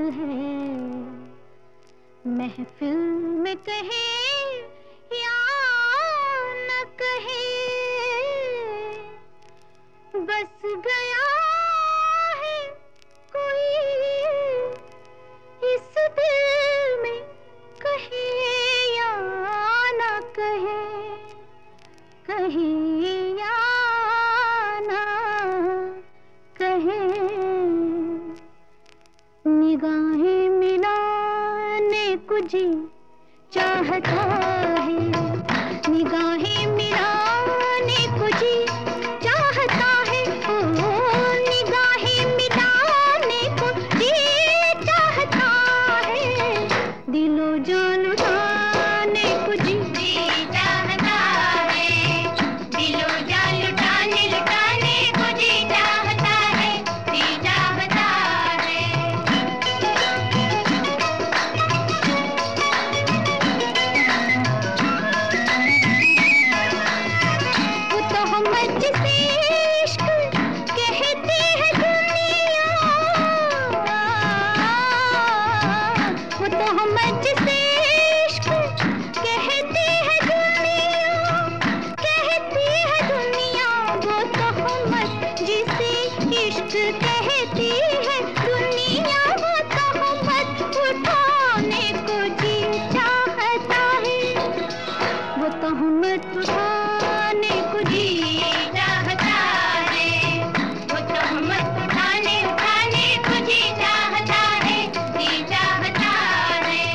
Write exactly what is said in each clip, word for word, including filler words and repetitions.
है। महफिल में कहे या न कहे, बस गया है कोई इस दिल में, कहे या न कहे, कहे या न कहे। निगाहें मिलाने को जी चाहता है, निगाहें मिलाने को जी चाहता है, ओ निगाहें मिलाने को जी चाहता है। दिलो जान लुटाने को जी चाहता है, दिलो जान लुटाने लुटाने को जी चाहता है, जी चाहता है। वो तो हम जिसे इश्क कहते हैं दुनिया, वो तो हम जिसे इश्क कहते हैं दुनिया, कहती है दुनिया। वो तो हम जिसे इश्क कहती है दुनिया, वो तो हम उठाने को जी चाहता है, वो तो हम उठाने को जी चाहता है, वो तो हम उठाने उठाने को जी चाहता है, जी चाहता है।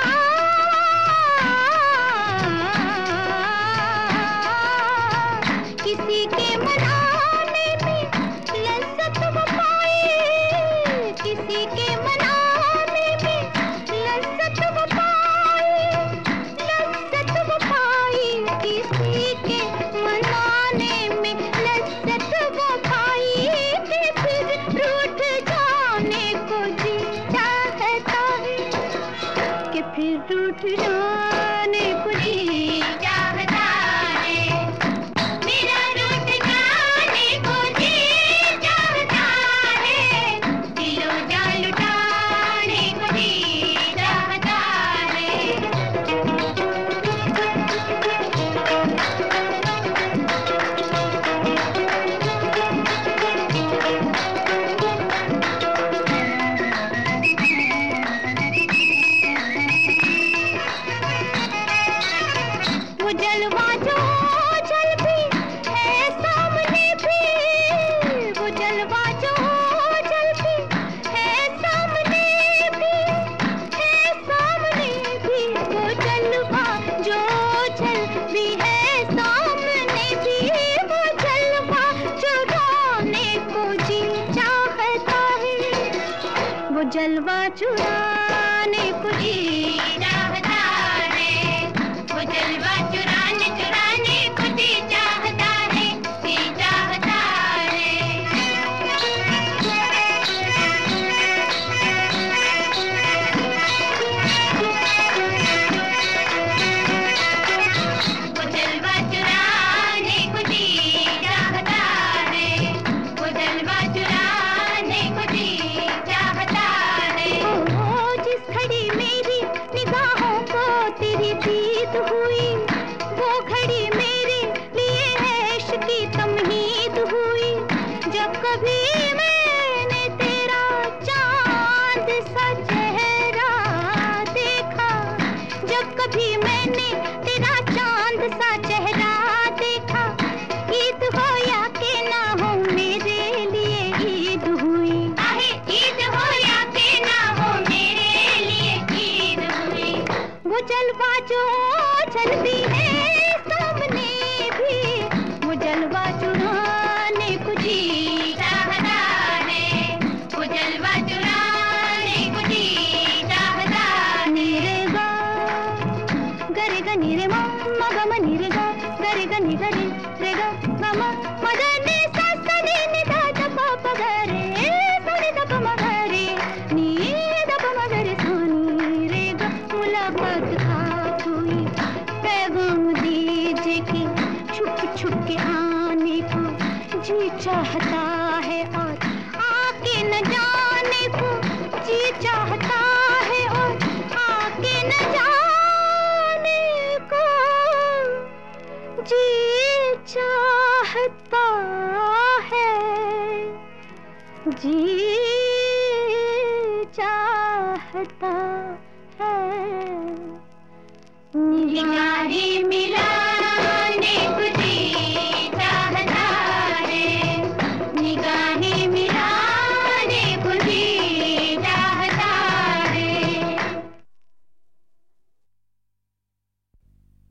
किसी के मनाने में लज्जत वो पाए, किसी के मनाने में लज्जत वो पाए, लज्जत वो पाए। किसी के मनाने में लज्जत वो पाए, कि फिर रूठ जाने को जी चाहता है, कि फिर रूठ जाने को जी चाहता है। मेरा रूठ जाने को जी चाहता है, दिलो जान लुटाने को जी चाहता है। वो जलवा जो जल भी है सामने भी, वो जलवा जो जल भी है सामने भी, है सामने भी। वो जलवा जो जल भी है सामने भी, वो जलवा चुराने को जी चाहता है, वो जलवा चुराने को जी चाहता है, वो जलवा चुराने चुराने को जी चाहता है, जी चाहता है। वो जलवा चुराने को जी चाहता है, वो जलवा चुराने को जी चाहता है। ओ जिस घड़ी मेरी निगाहों को तेरी दीद हुई, वो घड़ी मेरे लिए है इश्क की तमहीद हुई। जब कभी मैंने तेरा चांद सा चेहरा देखा, जब कभी मैंने तेरा चांद सा चेहरा देखा, ईद हो या के ना हो मेरे लिए ईद हुई, आहे ईद हो या के ना हो मेरे लिए ईद हुई। वो जलवा जो जलती है सामने भी, वो जलवा चुराने को जी चाहता है, वो जलवा चुराने को जी चाहता है। नीरे गा गरे गा नीरे मा मा गा मा नीरे गा गरे गा नी गरे रे गा गा मा मा गा नी सा सा नी नी दा दा पा पा गा रे सा नी दा पा मा गा रे नी दा पा मा गा रे सा नी रे गा। मुलाकात था कोई पैगाम दीजिए कि छुप छुप के आने को जी चाहता है, और आके न जाने को जी चाहता चाहता है, जी चाहता है। निगाहें मिलाने को जी चाहता है, निगाहें मिला